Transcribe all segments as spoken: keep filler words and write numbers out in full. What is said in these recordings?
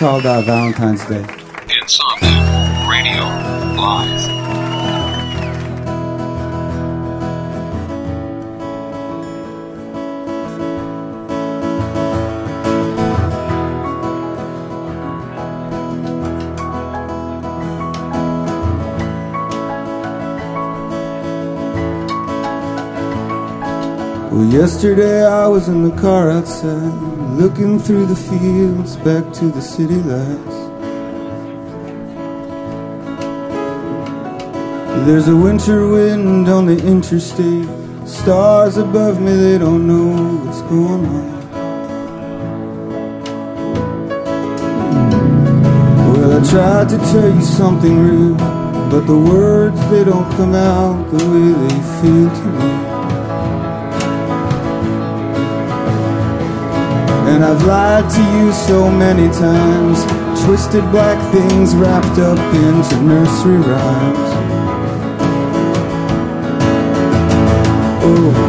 called uh, Valentine's Day. Insomnia Radio Live. Well, yesterday I was in the car outside, looking through the fields back to the city lights. There's a winter wind on the interstate, stars above me, they don't know what's going on. Well, I tried to tell you something real, but the words, they don't come out the way they feel to me. And I've lied to you so many times, twisted black things wrapped up into nursery rhymes. Oh.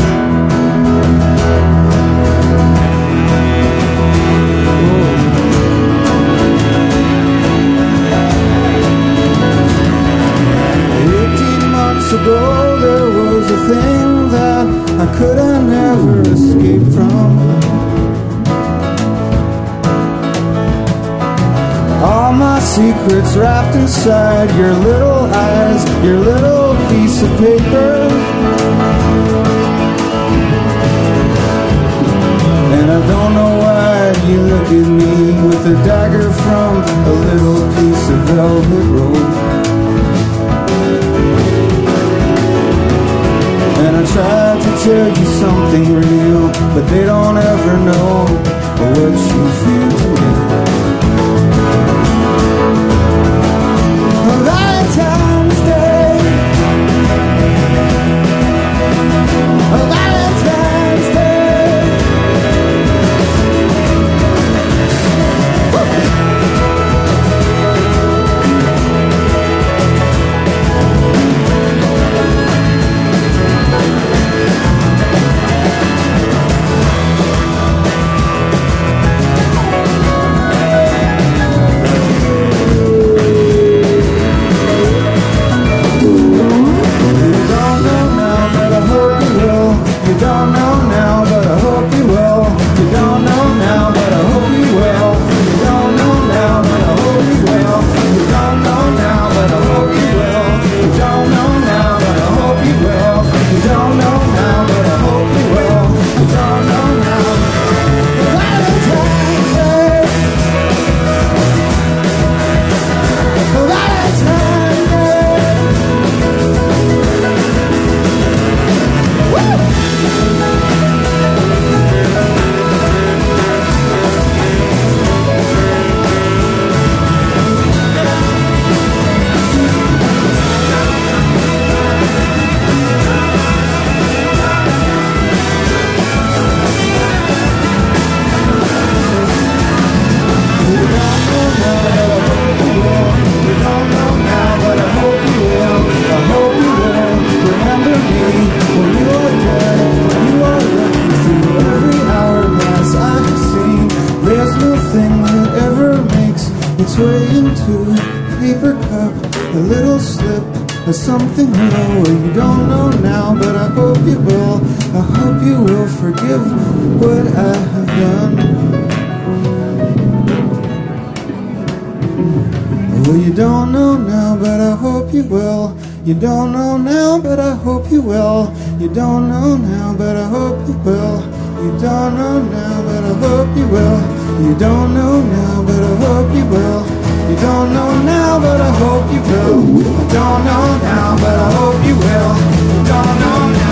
Eighteen months ago there was a thing that I could have never escaped from. All my secrets wrapped inside your little eyes, your little piece of paper. And I don't know why you look at me with a dagger from a little piece of velvet rope. And I tried to tell you something real, but they don't ever know what you feel to me. Valentine's Day, Valentine's Day. You don't know now, but I hope you will. You don't know now, but I hope you will. You don't know now, but I hope you will. You don't know now, but I hope you will. You don't know now, but I hope you will. You don't know now, but I hope you will. You don't know now. Valentine's Day, Valentine's Day. Woo! Its way into a paper cup, a little slip of something real. Well, you don't know now, but I hope you will. I hope you will forgive what I have done. Well, you don't know now, but I hope you will. You don't know now, but I hope you will. You don't know now, but I hope you will. You don't know now, but I hope you will. You don't know now, but I hope you will. You don't know now, but I hope you will. You don't know now, but I hope you will. You don't know now.